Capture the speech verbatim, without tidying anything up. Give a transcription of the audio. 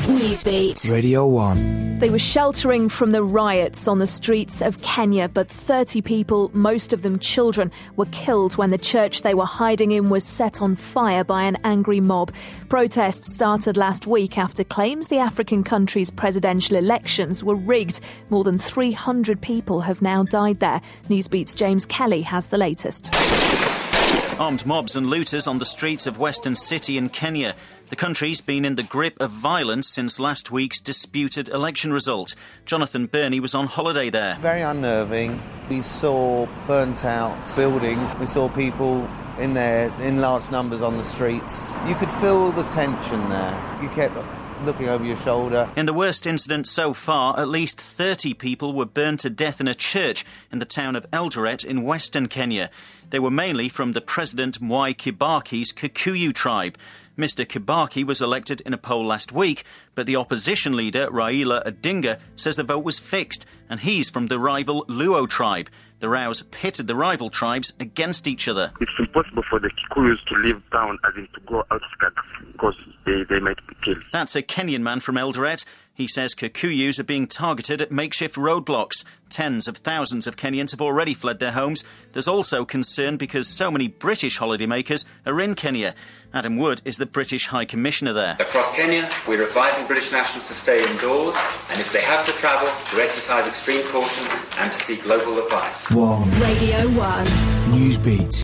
Newsbeat. Radio one. They were sheltering from the riots on the streets of Kenya, but thirty people, most of them children, were killed when the church they were hiding in was set on fire by an angry mob. Protests started last week after claims the African country's presidential elections were rigged. More than three hundred people have now died there. Newsbeat's James Kelly has the latest. Armed mobs and looters on the streets of Western City in Kenya. The country's been in the grip of violence since last week's disputed election result. Jonathan Burney was on holiday there. Very unnerving. We saw burnt-out buildings. We saw people in there in large numbers on the streets. You could feel the tension there. You kept looking over your shoulder. In the worst incident so far, at least thirty people were burned to death in a church in the town of Eldoret in western Kenya. They were mainly from the President Mwai Kibaki's Kikuyu tribe. Mister Kibaki was elected in a poll last week, but the opposition leader, Raila Odinga, says the vote was fixed, and he's from the rival Luo tribe. The rows pitted the rival tribes against each other. It's impossible for the Kikuyus to leave town, as in to go outskirts, because they, they might be killed. That's a Kenyan man from Eldoret. He says Kikuyus are being targeted at makeshift roadblocks. Tens of thousands of Kenyans have already fled their homes. There's also concern because so many British holidaymakers are in Kenya. Adam Wood is the British High Commissioner there. Across Kenya, we're advising British nationals to stay indoors, and if they have to travel, to exercise extreme caution and to seek local advice. One. Radio one. Newsbeat.